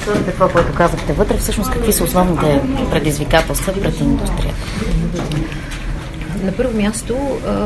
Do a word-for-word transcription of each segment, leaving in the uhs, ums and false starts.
твърде това, което казахте вътре, всъщност какви са основните предизвикателства пред индустрията? На първо място,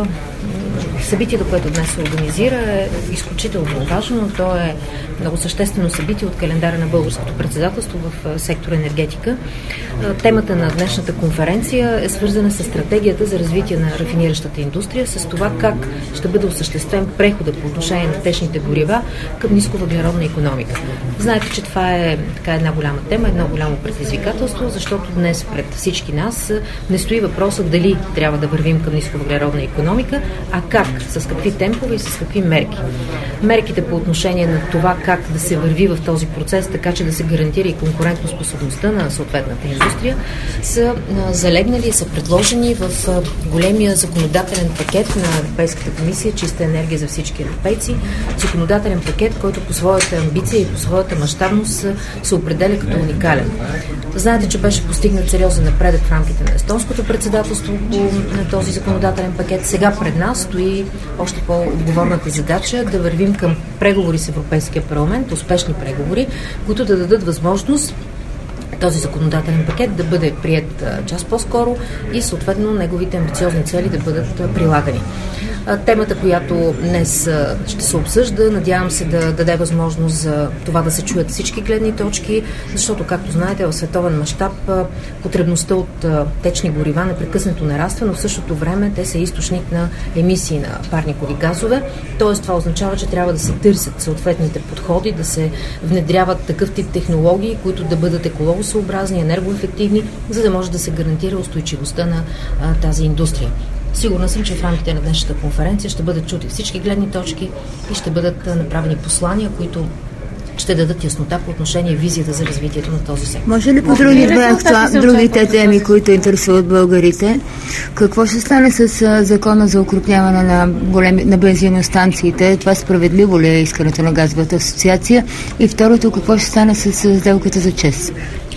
събитието, което днес се организира, е изключително важно. То е много съществено събитие от календара на българското председателство в сектор енергетика. Темата на днешната конференция е свързана с стратегията за развитие на рафиниращата индустрия, с това как ще бъде осъществен прехода по отношение на течните горива към нисковъглеродна икономика. Знаете, че това е така една голяма тема, едно голямо предизвикателство, защото днес пред всички нас не стои въпросът дали трябва да вървим към нисковъглеродна икономика, а как, с какви темпове и с какви мерки. Мерките по отношение на това как да се върви в този процес, така че да се гарантира и конкурентоспособността на съответната индустрия, са залегнали и са предложени в големия законодателен пакет на Европейската комисия "Чиста енергия за всички европейци". Законодателен пакет, който по своята амбиция и по своята мащабност се определя като уникален. Знаете, че беше постигнат сериозен напредък в рамките на естонското председателство на този законодателен пакет. Сега пред нас стои още по-отговорната задача да вървим към преговори с Европейския парламент, успешни преговори, които да дадат възможност този законодателен пакет да бъде прият час по-скоро и съответно неговите амбициозни цели да бъдат прилагани. Темата, която днес ще се обсъжда, надявам се да даде възможност за това да се чуят всички гледни точки, защото, както знаете, в световен мащаб потребността от течни горива непрекъснато нараства, но в същото време те са източник на емисии на парникови газове. Тоест, това означава, че трябва да се търсят съответните подходи, да се внедряват такъв тип технологии, които да бъдат екологосъобразни, енергоефективни, за да може да се гарантира устойчивостта на а, тази индустрия. Сигурна съм, че в рамките на днешната конференция ще бъдат чути всички гледни точки и ще бъдат направени послания, които ще дадат яснота по отношение визията за развитието на този сектор. Може ли подробно това другите теми, които интересуват българите? Какво ще стане с а, закона за укрупняване на, големи, на бензиностанциите? Това справедливо ли е искането на газовата асоциация? И второто, какво ще стане с сделката за ЧЕЗ?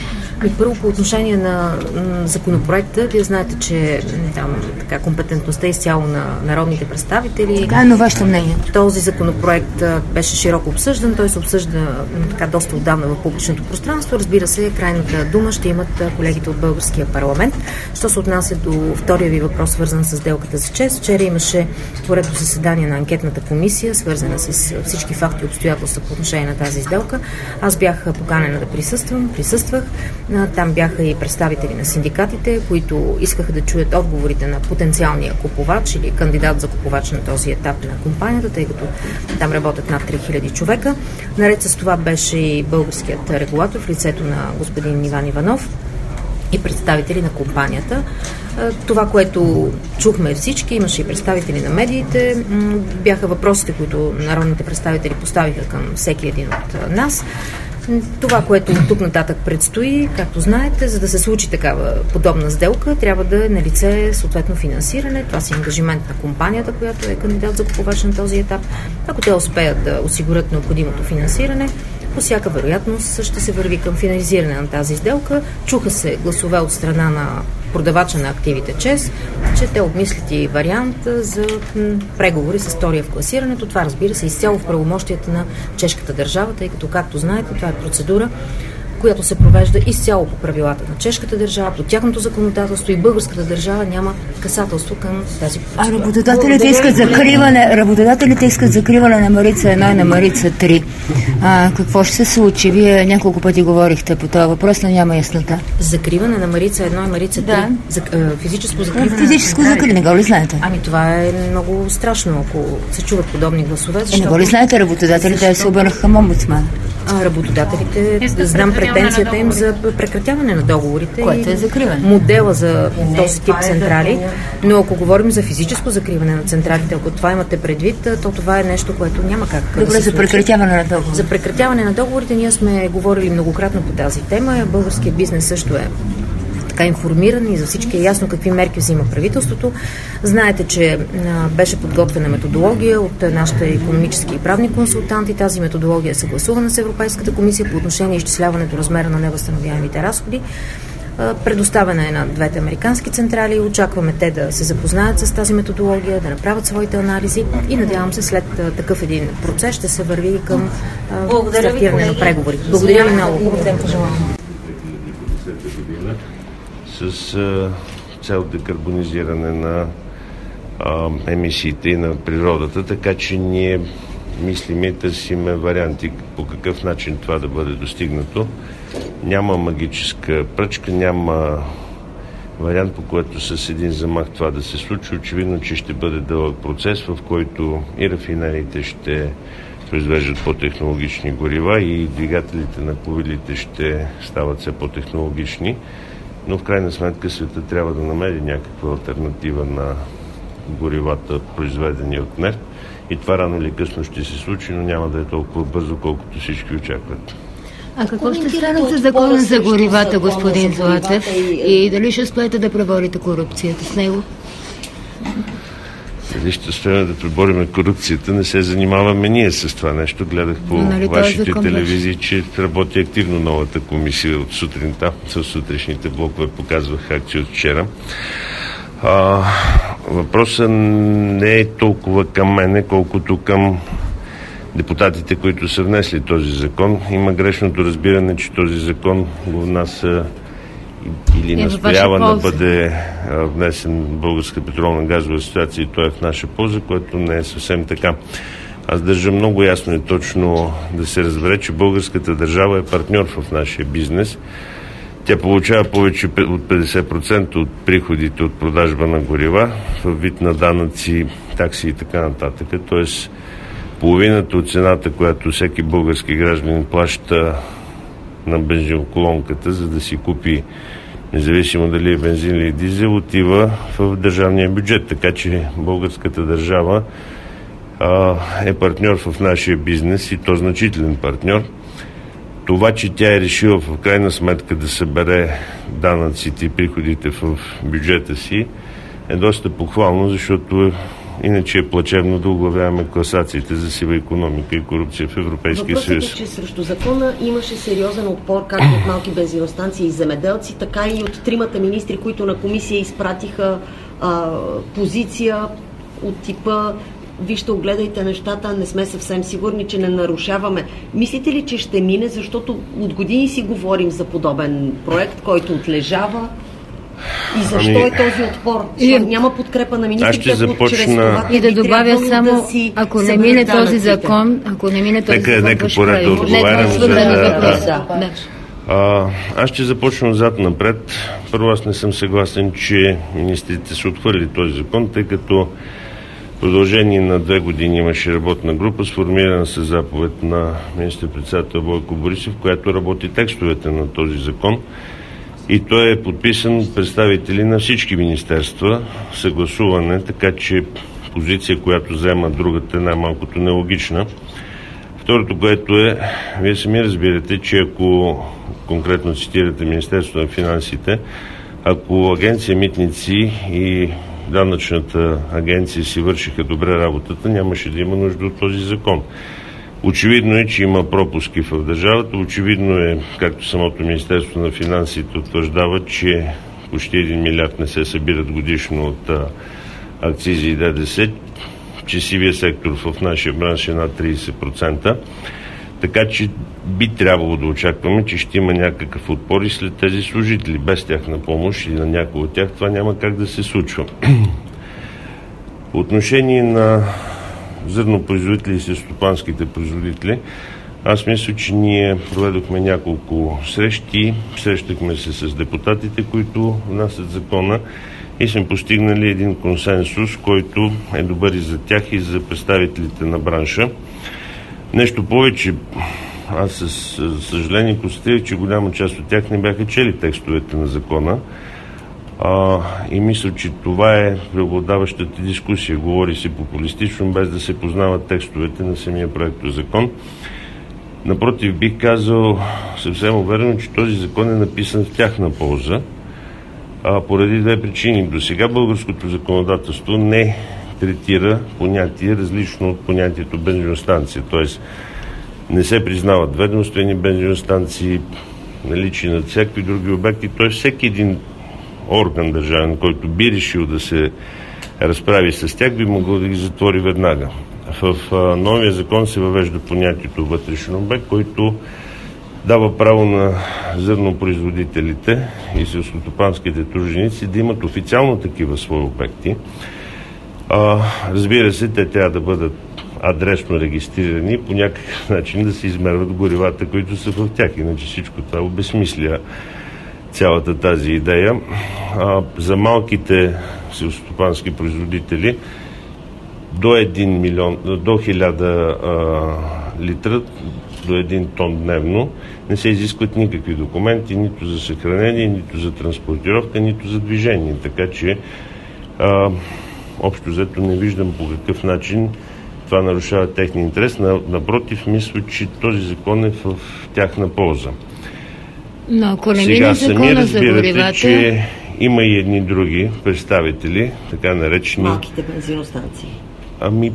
И първо по отношение на м, законопроекта, вие знаете, че там така компетентността е изцяло на народните представители. Да, но вашето мнение? Този законопроект а, беше широко обсъждан, той се обсъжда м, така доста отдавна в публичното пространство. Разбира се, крайната дума ще имат а, колегите от българския парламент. Що се отнася до втория ви въпрос, свързан с сделката за ЧЕЗ, вчера имаше поредно заседание на анкетната комисия, свързана с всички факти и обстоятелства по отношение на тази сделка. Аз бях поканена да присъствам, присъствах. Там бяха и представители на синдикатите, които искаха да чуят отговорите на потенциалния купувач или кандидат за купувач на този етап на компанията, тъй като там работят над три хиляди човека. Наред с това беше и българският регулатор в лицето на господин Иван Иванов и представители на компанията. Това, което чухме всички, имаше и представители на медиите, бяха въпросите, които народните представители поставиха към всеки един от нас. Това, което от тук нататък предстои, както знаете, за да се случи такава подобна сделка, трябва да е налице съответно финансиране. Това си ангажимент на компанията, която е кандидат за купувач на този етап. Ако те успеят да осигурят необходимото финансиране, по всяка вероятност ще се върви към финализиране на тази сделка. Чуха се гласове от страна на продавача на активите ЧЕЗ, че те обмислят и вариант за м, преговори с втория в класирането. Това, разбира се, изцяло в правомощията на чешката държава, тъй като, както знаете, това е процедура, която се провежда изцяло по правилата на чешката държава, по тяхното законодателство, и българската държава няма касателство към тази процедура. А работодателите искат закриване, работодателите искат закриване на Марица едно и на Марица три. А, какво ще се случи? Вие няколко пъти говорихте по този въпрос, но няма яснота. Закриване на Марица едно и Марица три? Да. За, е, физическо закриване? Физическо закриване, не го ли знаете? Ами това е много страшно, ако се чуват подобни гласове. Защото... Е, не го ли знаете, работодателите да се обърнаха към омбудсмана? А, работодателите, да знам претенцията им за прекратяване на договорите, което е закриване. Модела за този тип централи, но ако говорим за физическо закриване на централите, ако това имате предвид, то това е нещо, което няма как Добре, да се за прекратяване на договорите. За прекратяване на договорите ние сме говорили многократно по тази тема. Българският бизнес също е така информиран и за всички е ясно какви мерки взима правителството. Знаете, че а, беше подготвена методология от нашите икономически и правни консултанти. Тази методология е съгласувана с Европейската комисия по отношение изчисляването размера на невъзстановяемите разходи. Предоставена е на двете американски централи. Очакваме те да се запознаят с тази методология, да направят своите анализи и надявам се след такъв един процес ще се върви към стартиране на преговори. Благодаря ви много. Хубав ден пожелавам. С а, цел декарбонизиране на а, емисиите и на природата, така че ние мислиме и търсиме варианти по какъв начин това да бъде достигнато. Няма магическа пръчка, няма вариант, по който с един замах това да се случи. Очевидно, че ще бъде дълъг процес, в който и рафинериите ще произвеждат по-технологични горива и двигателите на ковилите ще стават все по-технологични. Но в крайна сметка света трябва да намери някаква алтернатива на горивата, произведени от нефт. И това рано или късно ще се случи, но няма да е толкова бързо, колкото всички очакват. А какво ще стане с закона за горивата, господин Златев? И дали ще успеете да преборите корупцията с него? Дали ще успеем да преборим корупцията? Не се занимаваме ние с това нещо. Гледах по нали вашите телевизии, че работи активно новата комисия от сутринта. С сутрешните блокове показвах акции от вчера. А, въпросът не е толкова към мене, колкото към депутатите, които са внесли този закон. Има грешното разбиране, че този закон го внася или настоява да бъде внесен Българска петролна газова асоциация и той е в наша полза, което не е съвсем така. Аз държа много ясно и точно да се разбере, че българската държава е партньор в нашия бизнес. Тя получава повече от петдесет процента от приходите от продажба на горива в вид на данъци, такси и така нататък. Тоест половината от цената, която всеки български гражданин плаща на бензиноколонката, за да си купи, независимо дали е бензин или дизел, отива в държавния бюджет. Така че българската държава а, е партньор в нашия бизнес и то значителен партньор. Това, че тя е решила в крайна сметка да събере данъците и приходите в бюджета си, е доста похвално, защото иначе е плачевно да оглавяваме класациите за сива икономика и корупция в Европейския съюз. Въпросът е, че срещу закона имаше сериозен отпор както от малки бензиностанции и земеделци, така и от тримата министри, които на комисия изпратиха а, позиция от типа вижте, огледайте нещата, не сме съвсем сигурни, че не нарушаваме. Мислите ли, че ще мине, защото от години си говорим за подобен проект, който отлежава? И защо ами, е този отпор? И, няма подкрепа на министрите, започна... чрез това и да добавя само, да си ако не мине този закон, ако не мине този нека, закон, нека поред да отговарям за... Да, да. А, аз ще започна отзад напред. Първо, аз не съм съгласен, че министрите са отхвърли този закон, тъй като в продължение на две години имаше работна група, сформирана с заповед на министър-председател Бойко Борисов, която работи текстовете на този закон. И той е подписан представители на всички министерства, съгласуване, така че позиция, която взема другата, е най-малкото нелогична. Второто, което е, вие сами разбирате, че ако конкретно цитирате Министерството на финансите, ако агенция Митници и данъчната агенция си вършиха добре работата, нямаше да има нужда от този закон. Очевидно е, че има пропуски в държавата. Очевидно е, както самото Министерство на финансите утвърждава, че почти един милиард не се събират годишно от а, акцизи и ДДС, че сивия сектор в нашия бранш е над трийсет процента. Така че би трябвало да очакваме, че ще има някакъв отпор и след тези служители. Без тяхна помощ или на някой от тях това няма как да се случва. По отношение на зърнопроизводители и селскостопанските производители, аз мисля, че ние проведохме няколко срещи, срещахме се с депутатите, които внасят закона и сме постигнали един консенсус, който е добър и за тях, и за представителите на бранша. Нещо повече, аз със съжаление констатирах, че голяма част от тях не бяха чели текстовете на закона. А, и мисля, че това е преобладаващата дискусия. Говори се популистично, без да се познават текстовете на самия проектозакон. Напротив, бих казал съвсем уверено, че този закон е написан в тяхна полза, а, поради две причини. До сега българското законодателство не третира понятие различно от понятието бензиностанция. Т.е. не се признават ведомствени бензиностанции, наличие на всякакви други обекти. Т.е. всеки един орган държавен, който би решил да се разправи с тях, би могъл да ги затвори веднага. В а, новия закон се въвежда понятието вътрешен обект, който дава право на зърнопроизводителите и селскостопанските труженици да имат официално такива свои обекти. А, разбира се, те трябва да бъдат адресно регистрирани и по някакъв начин да се измерват горивата, които са в тях. Иначе всичко това обезмисля цялата тази идея. А, за малките селскостопански производители до един милион, до хиляда литра, до един тон дневно, не се изискват никакви документи, нито за съхранение, нито за транспортировка, нито за движение. Така че а, общо взето не виждам по какъв начин това нарушава техния интерес. Напротив, мисля, че този закон е в тяхна полза. Но ако не сега сами разбирате, че има и едни други представители, така наречени... Малките бензиностанции. Ами,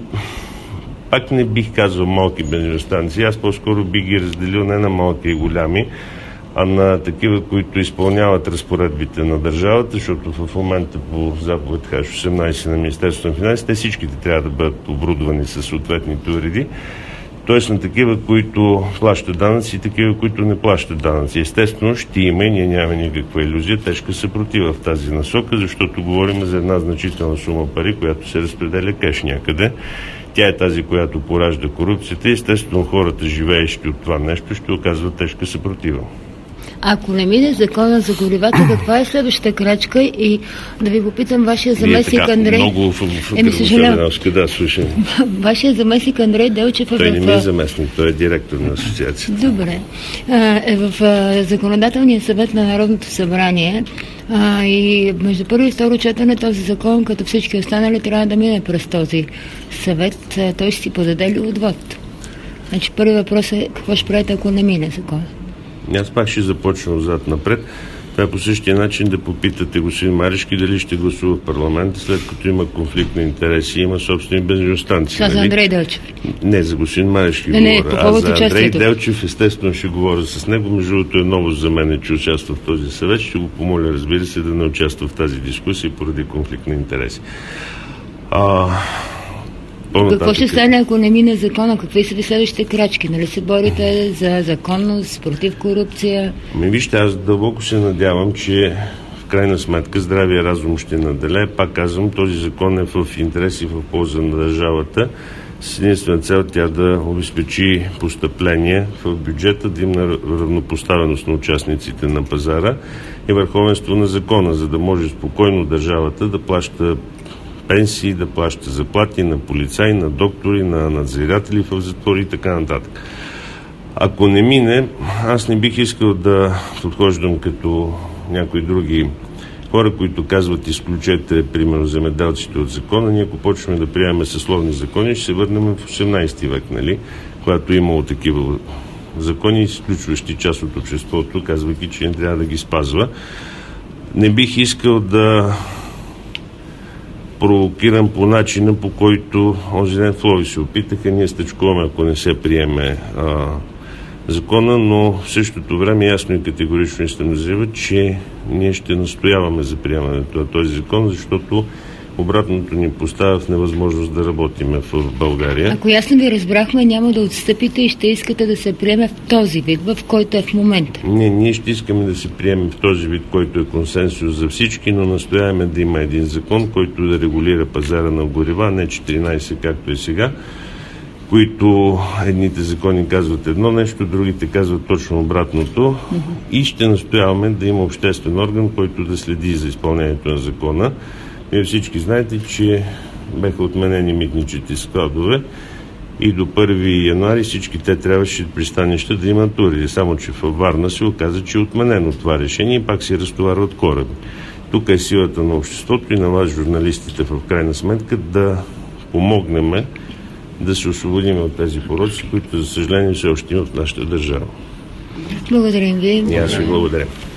пак не бих казал малки бензиностанции. Аз по-скоро би ги разделил не на малки и голями, а на такива, които изпълняват разпоредбите на държавата, защото в момента по заповед Х осемнайсет на Министерството на финансите всичките трябва да бъдат оборудвани със съответните уреди. Т.е. на такива, които плащат данъци и такива, които не плащат данъци. Естествено, ще има и ние нямаме никаква илюзия, тежка съпротива в тази насока, защото говорим за една значителна сума пари, която се разпределя кеш някъде. Тя е тази, която поражда корупцията и естествено хората, живеещи от това нещо, ще оказват тежка съпротива. Ако не мине закона за горивата, каква е следващата крачка? И да ви попитам вашия заместник така, Андрей... Много в, в, Еми, съжалявам. Да, слушай. Вашия заместник Андрей Делчев е той в... не ми е заместник, той е директор на асоциацията. Добре. Е в Законодателния съвет на Народното събрание а, и между първо и второ четене този закон, като всички останали, трябва да мине през този съвет. Той ще си подаде ли отвод? Значи първи въпрос е какво ще правите, ако не мине закон? Аз пак ще започна отзад напред. Това е по същия начин да попитате господин Марешки дали ще гласува в парламента, след като има конфликт на интереси и има собствени бензиностанции. Това нали? за Андрей Делчев. Не, за господин Марешки не, не, говоря. по повод а за Андрей участието. Делчев естествено ще говоря с него. Между другото е новост за мен, че участва в този съвет. Ще го помоля, разбира се, да не участва в тази дискусия поради конфликт на интереси. А... Какво ще стане, ако не мине закона? Какви са ви следващите крачки? Нали се борите за законност, против корупция? Ми вижте, аз дълбоко се надявам, че в крайна сметка здравия разум ще наделее. Пак казвам, този закон е в интерес и в полза на държавата. С единствена цел тя да обезпечи постъпление в бюджета, да има равнопоставеност на участниците на пазара и върховенство на закона, за да може спокойно държавата да плаща пенсии, да плаща заплати на полицаи, на доктори, на надзиратели в затвори и така нататък. Ако не мине, аз не бих искал да подхождам като някои други хора, които казват изключете, примерно, земеделците от закона. Ние ако почваме да приемаме съсловни закони, ще се върнем в осемнайсети век, нали? Когато е имало такива закони, изключващи част от обществото, казвайки, че не трябва да ги спазва. Не бих искал да провокиран по начина, по който онзи ден в Лови се опитаха. Ние стъчкуваме, ако не се приеме а, закона, но в същото време ясно и категорично искам да заявя, че ние ще настояваме за приемането на този закон, защото обратното ни поставя в невъзможност да работиме в България. Ако ясно ви разбрахме, няма да отстъпите и ще искате да се приеме в този вид, в който е в момента. Не, ние ще искаме да се приемем в този вид, който е консенсус за всички, но настояваме да има един закон, който да регулира пазара на горива, не четиринайсет, както е сега, които едните закони казват едно нещо, другите казват точно обратното. Mm-hmm. И ще настояваме да има обществен орган, който да следи за изпълнението на закона. Вие всички знаете, че беха отменени митническите складове и до първи януари всички те трябваше пристанища да имат тури. Само че във Варна се оказа, че е отменено това решение и пак се разтоварват кораби. Тук е силата на обществото и на вас, журналистите, в крайна сметка да помогнем да се освободим от тези пороци, които, за съжаление, все още има в нашата държава. Благодарим ви. И аз ви благодаря.